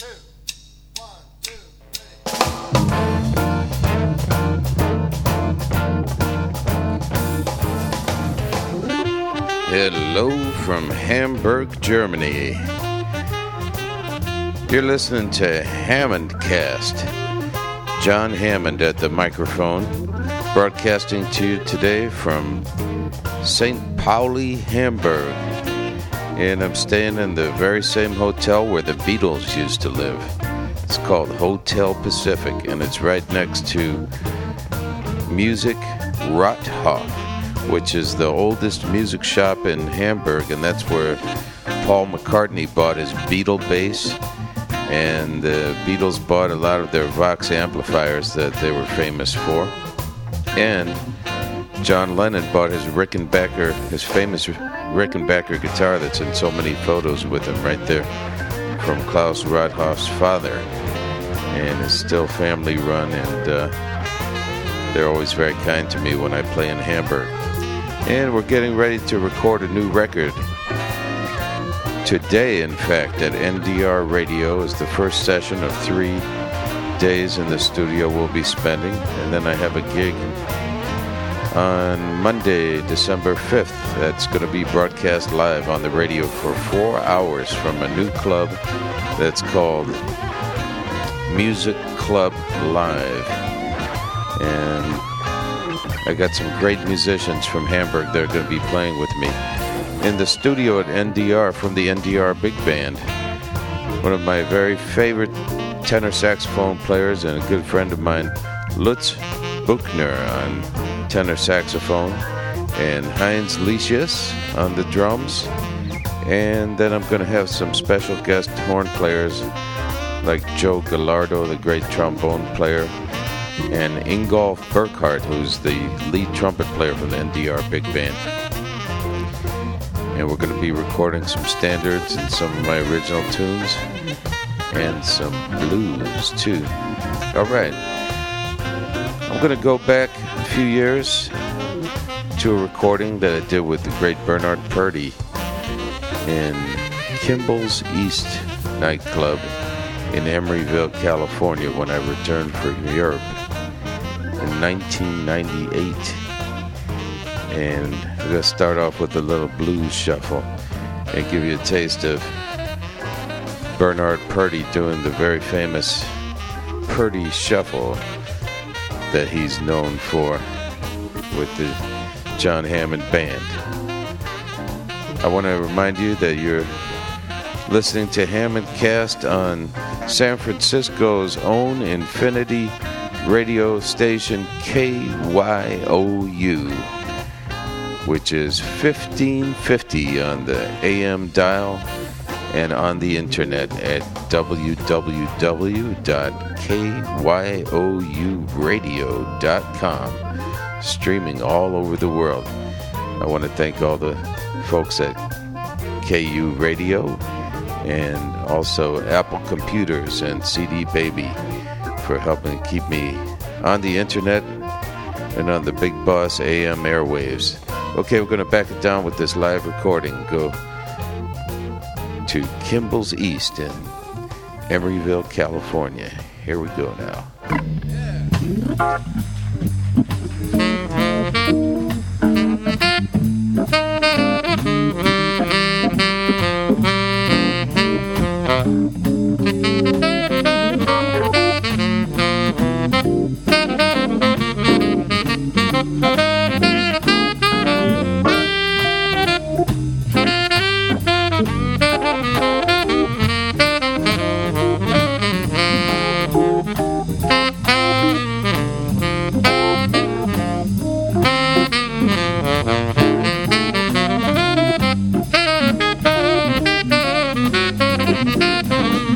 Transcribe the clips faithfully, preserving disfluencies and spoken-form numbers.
Hello from Hamburg, Germany. You're listening to Hammond Cast. John Hammond at the microphone, broadcasting to you today from Saint Pauli, Hamburg. And I'm staying in the very same hotel where the Beatles used to live. It's called Hotel Pacific, and it's right next to Music Rathaus, which is the oldest music shop in Hamburg, and that's where Paul McCartney bought his Beatle bass, and the Beatles bought a lot of their Vox amplifiers that they were famous for. And John Lennon bought his Rickenbacker, his famous Rickenbacker guitar that's in so many photos with him right there, from Klaus Rathaus's father. And it's still family run, and uh, they're always very kind to me when I play in Hamburg. And we're getting ready to record a new record. Today, in fact, at N D R Radio is the first session of three days in the studio we'll be spending. And then I have a gig on Monday, December fifth. That's going to be broadcast live on the radio for four hours from a new club that's called Music Club Live. And I got some great musicians from Hamburg that are going to be playing with me in the studio at N D R from the N D R Big Band. One of my very favorite tenor saxophone players and a good friend of mine, Lutz Buchner on tenor saxophone, and Heinz Liesius on the drums. And then I'm going to have some special guest horn players like Joe Gallardo, the great trombone player, and Ingolf Burkhardt, who's the lead trumpet player from the N D R Big Band. And we're going to be recording some standards and some of my original tunes, and some blues, too. All right. I'm going to go back a few years to a recording that I did with the great Bernard Purdie in Kimball's East nightclub in Emeryville, California, when I returned from Europe in nineteen ninety-eight. And we're going to start off with a little blues shuffle and give you a taste of Bernard Purdie doing the very famous Purdie Shuffle that he's known for with the John Hammond Band. I want to remind you that you're listening to Hammond Cast on San Francisco's own Infinity radio station K Y O U, which is fifteen fifty on the A M dial and on the internet at w w w dot k y o u radio dot com, streaming all over the world. I want to thank all the folks at K U Radio and also Apple Computers and C D Baby for helping keep me on the internet and on the Big Boss A M airwaves. Okay, we're going to back it down with this live recording. Go to Kimball's East in Emeryville, California. Here we go now. Thank you.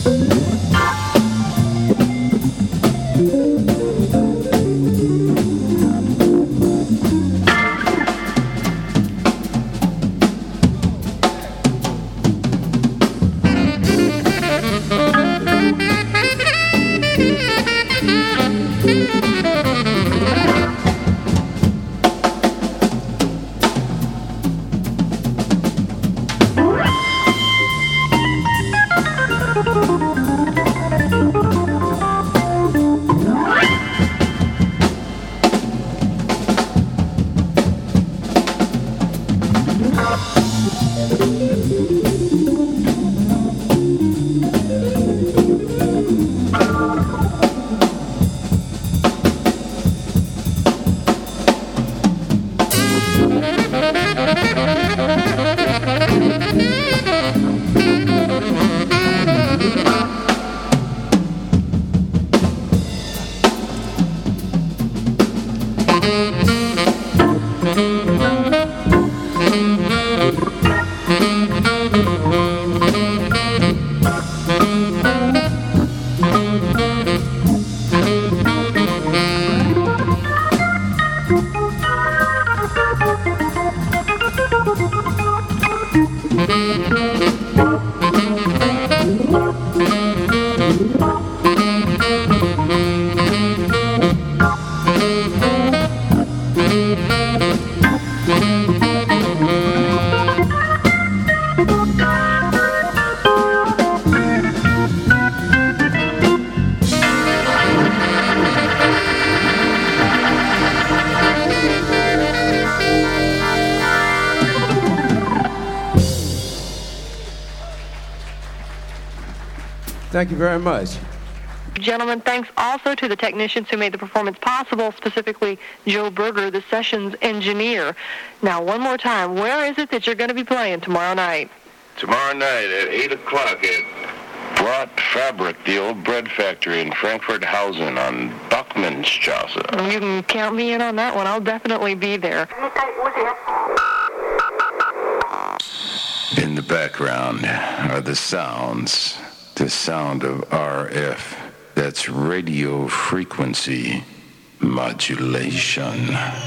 Thank you very much. Gentlemen, thanks also to the technicians who made the performance possible, specifically Joe Berger, the sessions engineer. Now, one more time, where is it that you're going to be playing tomorrow night? Tomorrow night at eight o'clock at Brot Fabric, the old bread factory in Frankfurt-Hausen on Bachmannstrasse. You can count me in on that one. I'll definitely be there. In the background are the sounds. The sound of R F, that's radio frequency modulation.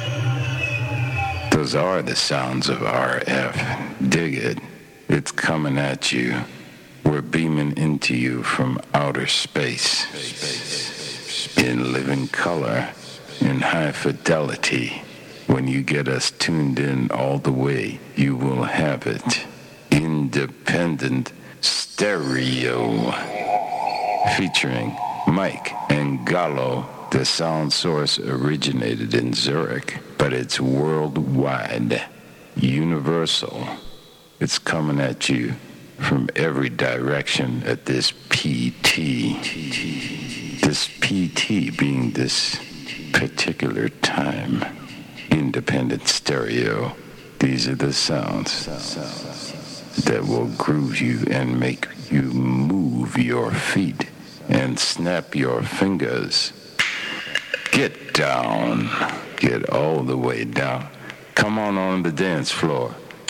Those are the sounds of R F. Dig it. It's coming at you. We're beaming into you from outer space. In living color, in high fidelity. When you get us tuned in all the way, you will have it. Independent Stereo, featuring Mike and Gallo. The sound source originated in Zurich, but it's worldwide, universal. It's coming at you from every direction at this P T. This P T being this particular time. Independent Stereo. These are the sounds that will groove you and make you move your feet and snap your fingers. Get down. Get all the way down. Come on on the dance floor.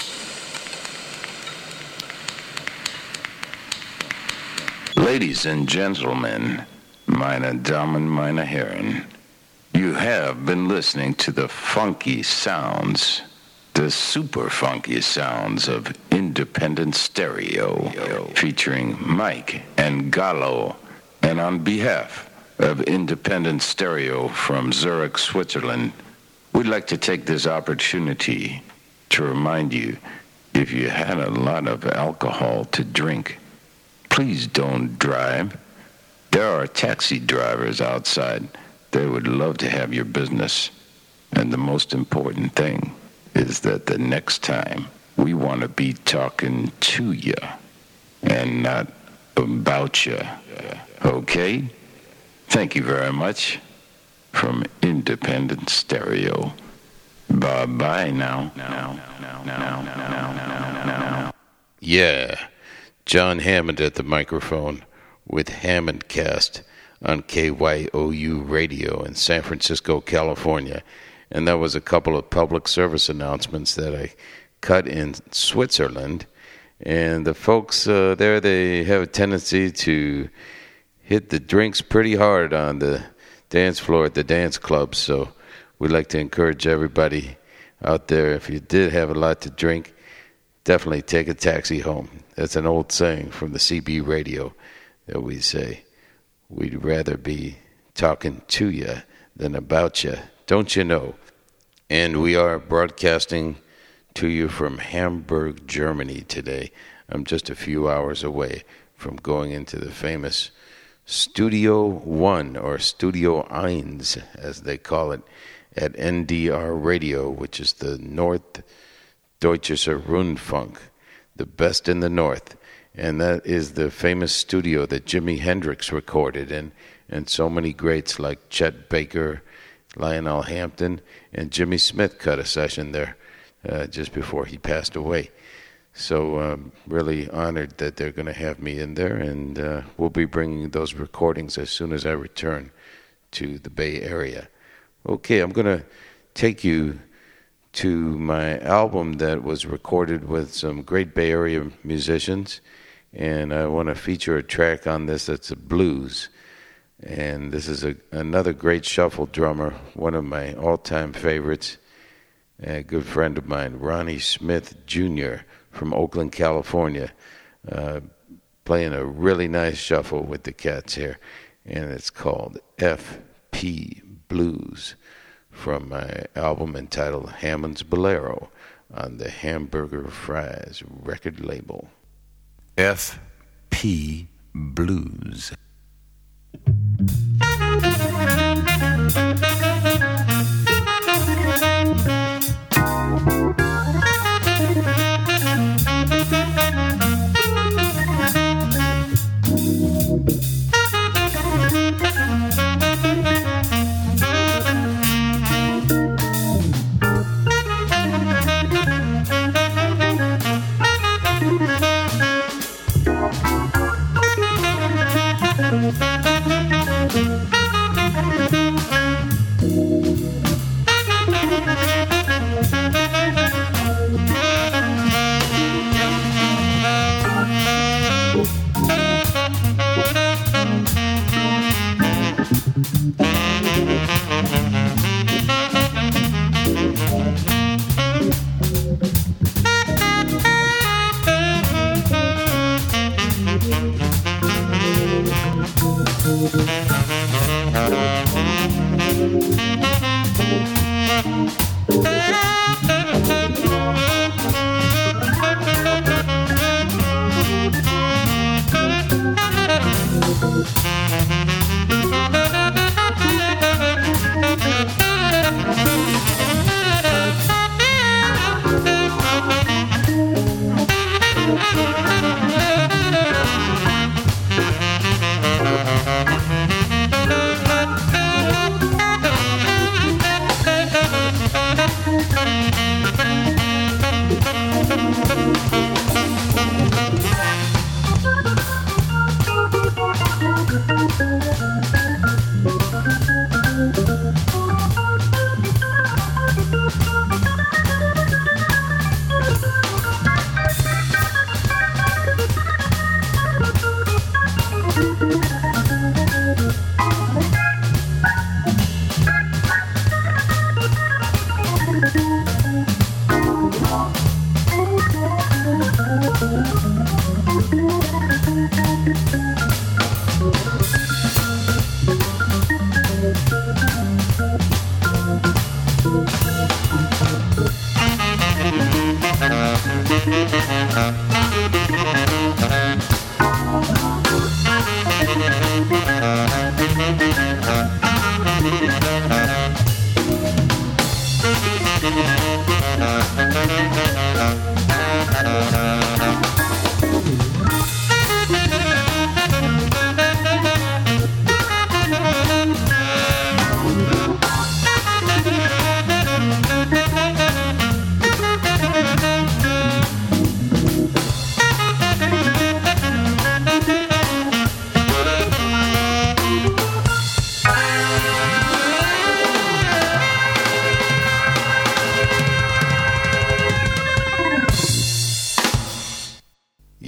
Ladies and gentlemen, meine Damen, meine Herren, you have been listening to the funky sounds, the super funky sounds of Independent Stereo, featuring Mike and Gallo. And on behalf of Independent Stereo from Zurich, Switzerland, we'd like to take this opportunity to remind you, if you had a lot of alcohol to drink, please don't drive. There are taxi drivers outside. They would love to have your business. And the most important thing is that the next time we want to be talking to you and not about you. Okay? Thank you very much. From Independent Stereo. Bye-bye now. Now, now, now, now, now, now. Yeah, John Hammond at the microphone with Hammondcast on K Y O U Radio in San Francisco, California. And that was a couple of public service announcements that I cut in Switzerland. And the folks uh, there, they have a tendency to hit the drinks pretty hard on the dance floor at the dance clubs. So we'd like to encourage everybody out there, if you did have a lot to drink, definitely take a taxi home. That's an old saying from the C B radio that we say, we'd rather be talking to you than about you, don't you know? And we are broadcasting to you from Hamburg, Germany today. I'm just a few hours away from going into the famous Studio One, or Studio Eins, as they call it, at N D R Radio, which is the North Deutscher Rundfunk, the best in the North. And that is the famous studio that Jimi Hendrix recorded in, and so many greats like Chet Baker, Lionel Hampton, and Jimmy Smith cut a session there uh, just before he passed away. So um, really honored that they're going to have me in there, and uh, we'll be bringing those recordings as soon as I return to the Bay Area. Okay, I'm going to take you to my album that was recorded with some great Bay Area musicians, and I want to feature a track on this that's a blues. And this is a, another great shuffle drummer, one of my all-time favorites, a good friend of mine, Ronnie Smith Junior from Oakland, California, uh, playing a really nice shuffle with the cats here. And it's called F P Blues from my album entitled Hammond's Bolero on the Hamburger Fries record label. F P Blues.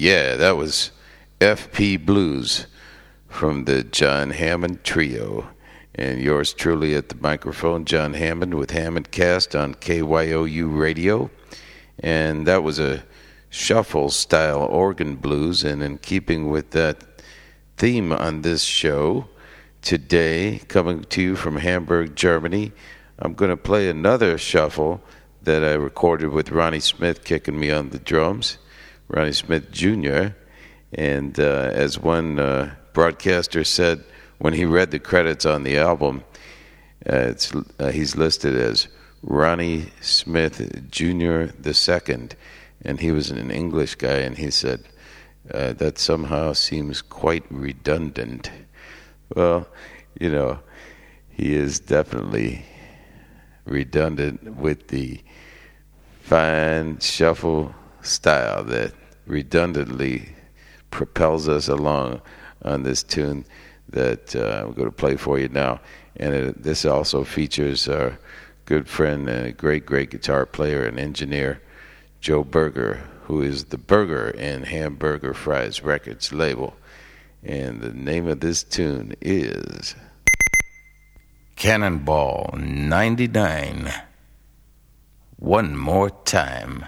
Yeah, that was F P Blues from the John Hammond Trio. And yours truly at the microphone, John Hammond with Hammond Cast on K Y O U Radio. And that was a shuffle-style organ blues. And in keeping with that theme on this show, today, coming to you from Hamburg, Germany, I'm going to play another shuffle that I recorded with Ronnie Smith kicking me on the drums, Ronnie Smith Junior And uh, as one uh, broadcaster said when he read the credits on the album, uh, it's, uh, he's listed as Ronnie Smith Junior the Second, and he was an English guy, and he said, uh, that somehow seems quite redundant. Well, you know, he is definitely redundant with the fine shuffle style that redundantly propels us along on this tune that uh, I'm going to play for you now. And it, this also features our good friend and great, great guitar player and engineer, Joe Berger, who is the Burger and Hamburger Fries Records label. And the name of this tune is Cannonball ninety-nine. One more time.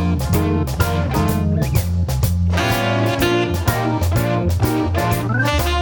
We'll be right back.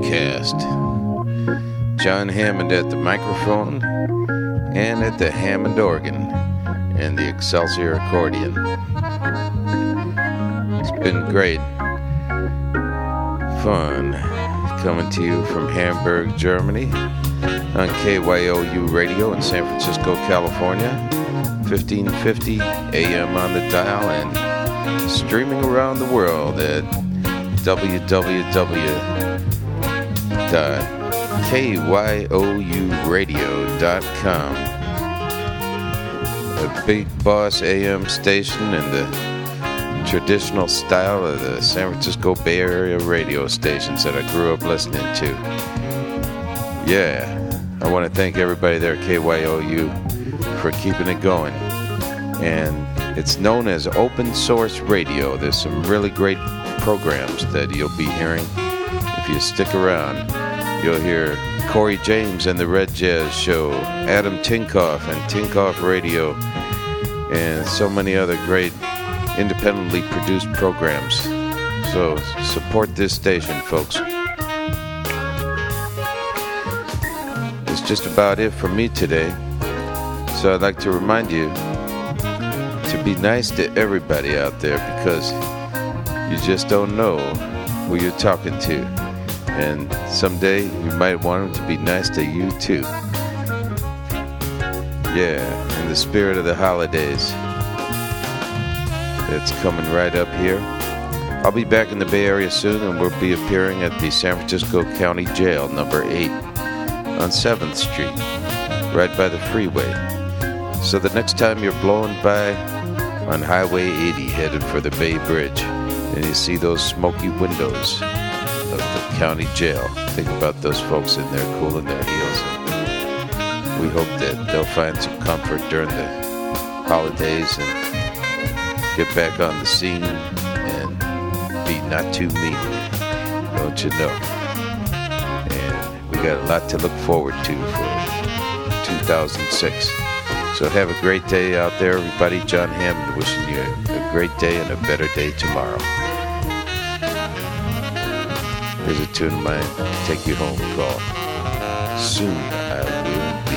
broadcast. John Hammond at the microphone and at the Hammond organ and the Excelsior accordion. It's been great fun coming to you from Hamburg, Germany on K Y O U Radio in San Francisco, California, fifteen fifty A M on the dial, and streaming around the world at w w w dot k y o u radio dot com. A big boss A M station in the traditional style of the San Francisco Bay Area radio stations that I grew up listening to. Yeah, I want to thank everybody there at K Y O U for keeping it going. And it's known as open source radio. There's some really great programs that you'll be hearing. If you stick around, you'll hear Corey James and the Red Jazz Show, Adam Tinkoff and Tinkoff Radio, and so many other great independently produced programs. So support this station, folks. It's just about it for me today. So I'd like to remind you to be nice to everybody out there, because you just don't know who you're talking to. And someday you might want them to be nice to you too. Yeah, in the spirit of the holidays, it's coming right up here. I'll be back in the Bay Area soon, and we'll be appearing at the San Francisco County Jail, number eight, on seventh Street, right by the freeway. So the next time you're blowing by on Highway eighty headed for the Bay Bridge, and you see those smoky windows of the county jail, think about those folks in there cooling their heels. And we hope that they'll find some comfort during the holidays and get back on the scene and be not too mean, don't you know? And we got a lot to look forward to for two thousand six. So have a great day out there, everybody. John Hammond wishing you a great day and a better day tomorrow. Here's a tune of mine, take you home, called Soon I Will.